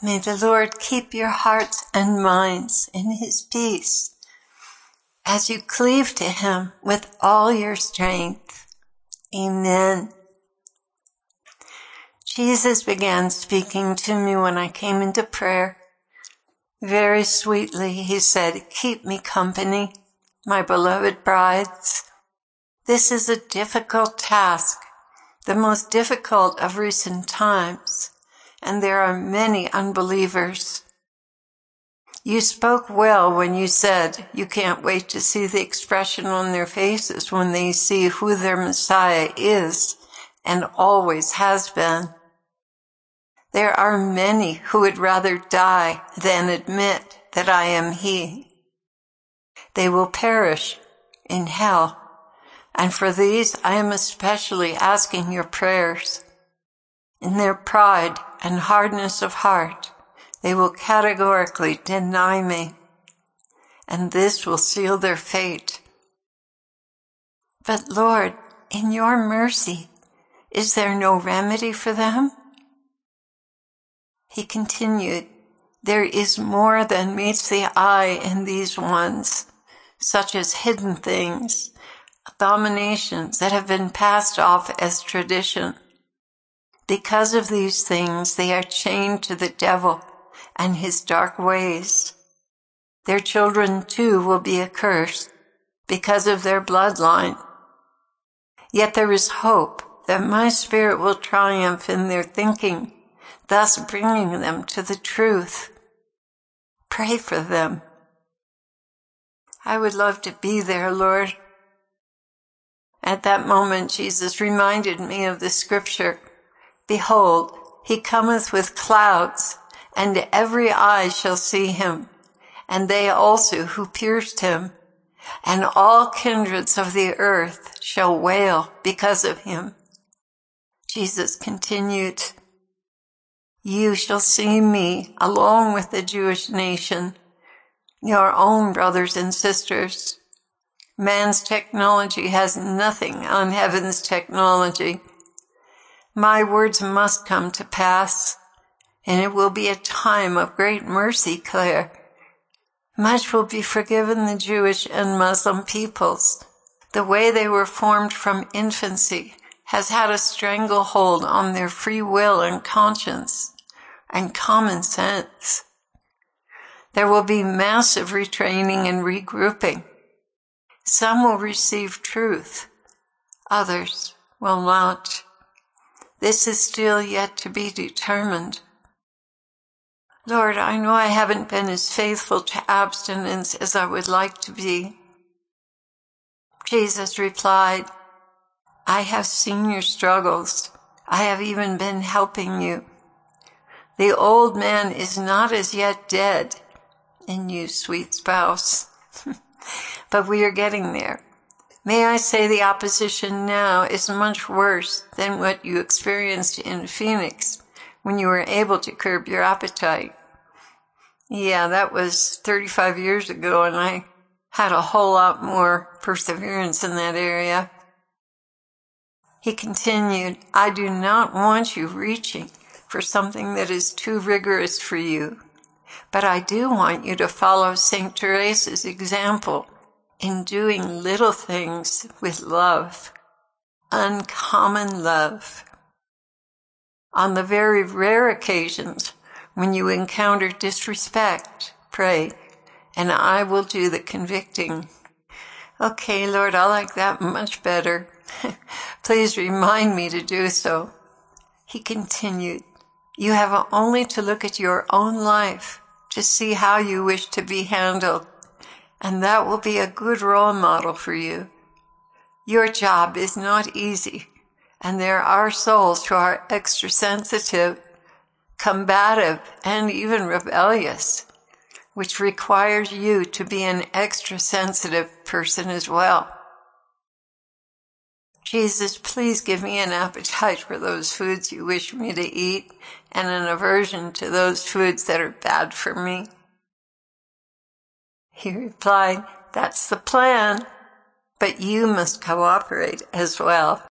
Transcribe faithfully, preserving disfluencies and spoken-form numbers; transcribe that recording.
May the Lord keep your hearts and minds in his peace as you cleave to him with all your strength. Amen. Jesus began speaking to me when I came into prayer. Very sweetly, he said, "Keep me company, my beloved brides." This is a difficult task, the most difficult of recent times, and there are many unbelievers. You spoke well when you said you can't wait to see the expression on their faces when they see who their Messiah is and always has been. There are many who would rather die than admit that I am he. They will perish in hell, and for these I am especially asking your prayers. In their pride and hardness of heart, they will categorically deny me, and this will seal their fate. But Lord, in your mercy, is there no remedy for them? He continued, "There is more than meets the eye in these ones, such as hidden things, abominations that have been passed off as tradition. Because of these things, they are chained to the devil and his dark ways. Their children too will be accursed because of their bloodline. Yet there is hope that my spirit will triumph in their thinking, thus bringing them to the truth. Pray for them." I would love to be there, Lord. At that moment, Jesus reminded me of the scripture, "Behold, he cometh with clouds, and every eye shall see him, and they also who pierced him, and all kindreds of the earth shall wail because of him." Jesus continued, "You shall see me along with the Jewish nation, your own brothers and sisters. Man's technology has nothing on heaven's technology. My words must come to pass, and it will be a time of great mercy, Claire. Much will be forgiven the Jewish and Muslim peoples. The way they were formed from infancy has had a stranglehold on their free will and conscience and common sense. There will be massive retraining and regrouping. Some will receive truth, others will not. This is still yet to be determined. Lord, I know I haven't been as faithful to abstinence as I would like to be." Jesus replied, "I have seen your struggles. I have even been helping you. The old man is not as yet dead in you, sweet spouse, but we are getting there. May I say the opposition now is much worse than what you experienced in Phoenix when you were able to curb your appetite. Yeah, that was thirty-five years ago, and I had a whole lot more perseverance in that area." He continued, "I do not want you reaching for something that is too rigorous for you, but I do want you to follow Saint Teresa's example in doing little things with love, uncommon love. On the very rare occasions when you encounter disrespect, pray, and I will do the convicting." Okay, Lord, I like that much better. Please remind me to do so. He continued, "You have only to look at your own life to see how you wish to be handled, and that will be a good role model for you. Your job is not easy, and there are souls who are extra sensitive, combative, and even rebellious, which requires you to be an extra sensitive person as well. Jesus, please give me an appetite for those foods you wish me to eat and an aversion to those foods that are bad for me." He replied, "That's the plan, but you must cooperate as well."